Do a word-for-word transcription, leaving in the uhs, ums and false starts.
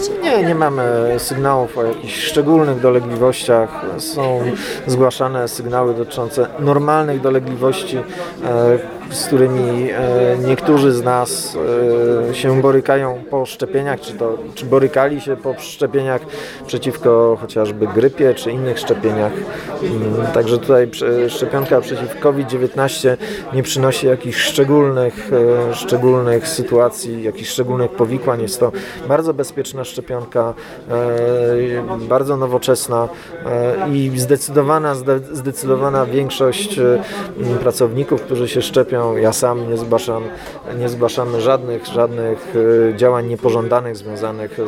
Nie, nie mamy sygnałów o jakichś szczególnych dolegliwościach. Są zgłaszane sygnały dotyczące normalnych dolegliwości, z którymi niektórzy z nas się borykają po szczepieniach, czy, to, czy borykali się po szczepieniach przeciwko chociażby grypie, czy innych szczepieniach. Także tutaj szczepionka przeciw COVID dziewiętnaście nie przynosi jakichś szczególnych, szczególnych sytuacji, jakichś szczególnych powikłań. Jest to bardzo bezpieczna szczepionka, bardzo nowoczesna i zdecydowana, zdecydowana większość pracowników, którzy się szczepią, ja sam nie zgłaszam, nie zgłaszamy żadnych, żadnych działań niepożądanych związanych